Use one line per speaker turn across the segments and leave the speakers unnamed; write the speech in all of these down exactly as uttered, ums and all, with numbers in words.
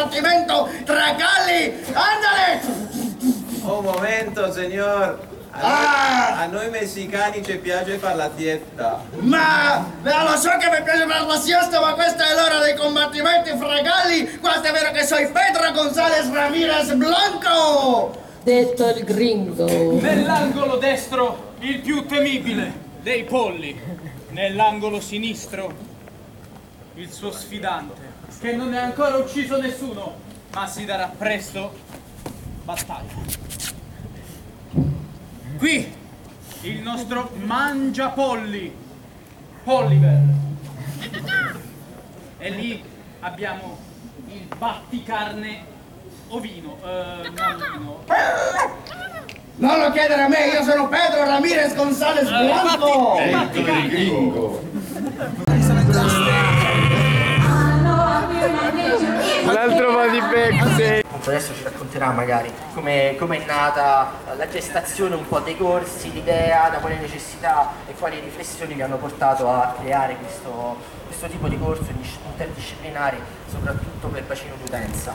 combattimento tra galli. Andale!
Un momento, signor. A,
Ah!
noi, a noi messicani ci piace fare la dieta.
Ma lo so che mi piace fare la siesta, ma questa è l'ora dei combattimenti fra galli. Quanto è vero che sono Pedro González Ramírez Blanco!
Detto il gringo.
Nell'angolo destro il più temibile dei polli. Nell'angolo sinistro il suo sfidante, che non ne ha ancora ucciso nessuno, ma si darà presto battaglia. Qui il nostro mangiapolli, Polliver. E lì abbiamo il batticarne ovino, eh, non ovino.
Non lo chiedere a me, io sono Pedro Ramírez González Blanco!
Eh, batti, batti
gringo!
Un altro po' di backstage.
Adesso ci racconterà magari come è nata la gestazione un po' dei corsi, l'idea, da quale necessità e quali riflessioni vi hanno portato a creare questo, questo tipo di corso interdisciplinari, soprattutto per bacino d'utenza.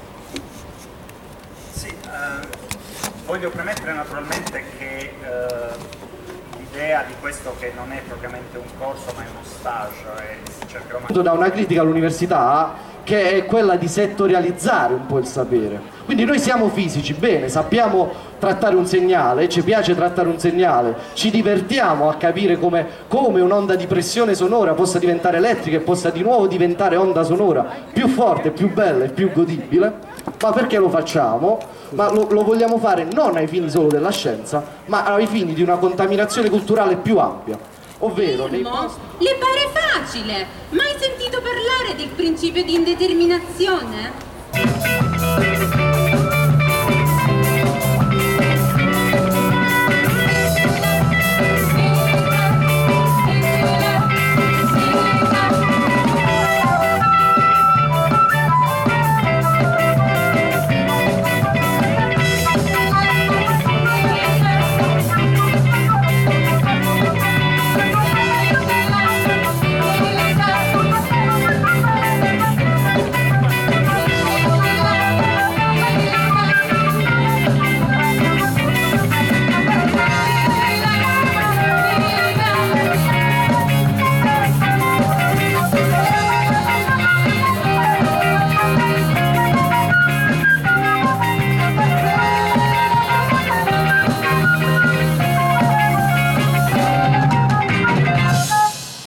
Sì, eh, voglio premettere naturalmente che eh, l'idea di questo che non è propriamente un corso ma è uno stage e si cercherà
da una critica all'università che è quella di settorializzare un po' il sapere. Quindi noi siamo fisici, bene, sappiamo trattare un segnale, ci piace trattare un segnale, ci divertiamo a capire come, come un'onda di pressione sonora possa diventare elettrica e possa di nuovo diventare onda sonora più forte, più bella e più godibile. Ma perché lo facciamo? Ma lo, lo vogliamo fare non ai fini solo della scienza, ma ai fini di una contaminazione culturale più ampia. Ovvero, nei posti...
Le pare facile? Mai sentito parlare del principio di indeterminazione?